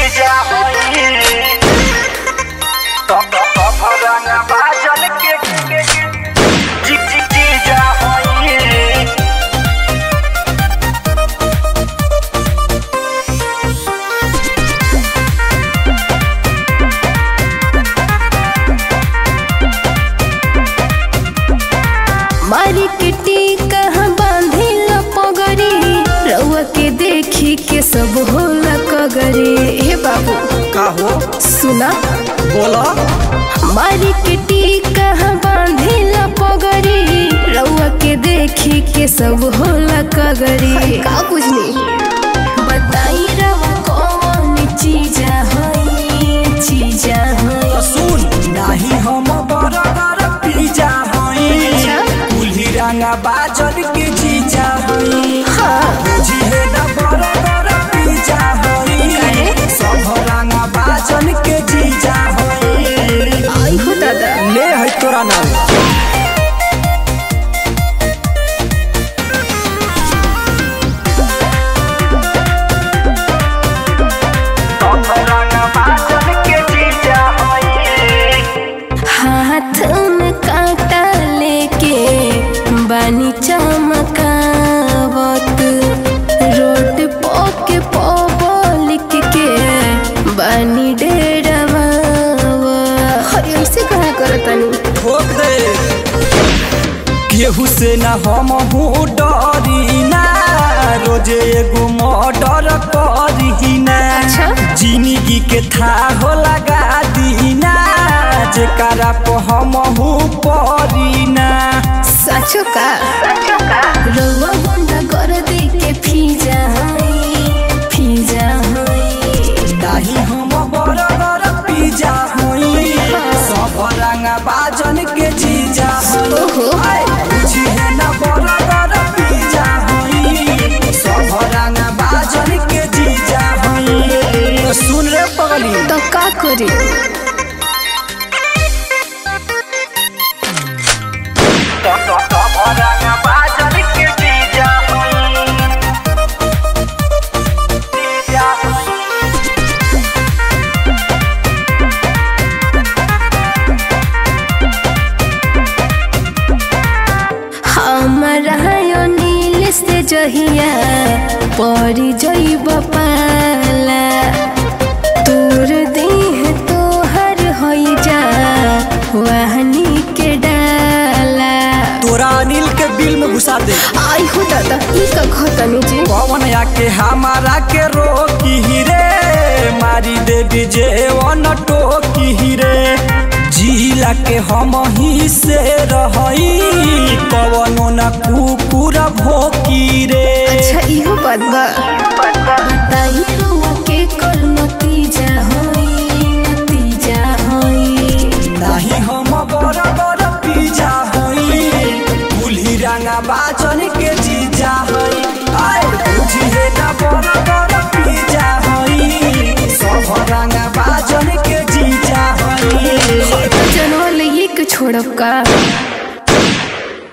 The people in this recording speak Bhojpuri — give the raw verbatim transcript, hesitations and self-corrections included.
जीजा होई तो तो भरंगा बाजल के जी जी जीजा होई मारी के टीका बांधी पगड़ी रउआ के देखी के सब होला कगरे। हे बाबू का हो सुना बोला मारी के टीका बांधी पगड़ी रउआ के देखी के सब होला कगरे। का बुझनी बताई रउआ कौन चीजा हई चीजा हई। सुन नाही हम बरगर पिज्जा हई कुल्ही रंगा बाजल के जीजा हई बुझिए ना बरगर पिज्जा हई सब रंगा बाजल के जीजा हई। आई हो दादा ले है तोरा नाम हाथ में कांटा लेके बानी चमकावत रोड पोके पब्लिक के बानी डेरावा। हरी ऐसे कहा करतनी ठोक दे केहू से ना हम हूँ डरी ना रोजे एगो मर्डर करी ना अच्छा। जिंदगी के था हो लगा दीना जेकरा पे हम हूँ परी ना। सचो का रउआ गुंडा कर दे के फीजा हई फीजा हई। नाही हम बरगर पिज्जा हई सब रंगा बाजन के जीजा हई बुझिए ना बरगर पिज्जा हई सब रंगा बाजन के जीजा हई। सुन रे पगली तो का करी तो तो तो भरंगा बाजल के जीजा होई जीजा होई हमारा यो नील से जहिया परी जइब पाला तोर देह तोहर होई जा वाहनी के डाला। तोरा अनिल के बिल में घुसा दे आई हो दादा ई का खतनी जी पवन आके हमारा के रोकी रे मारी देवी जेवन टोकी रे जिला के हम ही से रही कवनो न कुकुर भोकी रे। अच्छा इहो बात बा बताई रउआ के कर नतीजा होई नतीजा होई। नाही हम बरगर पिज्जा हई कुल्ही रंगा बाजन के जीजा हई आए बुझिए ना बरगर पिज्जा हई सब रंगा बाजन के जीजा हई। जनवा ले ये के छोड़ब का।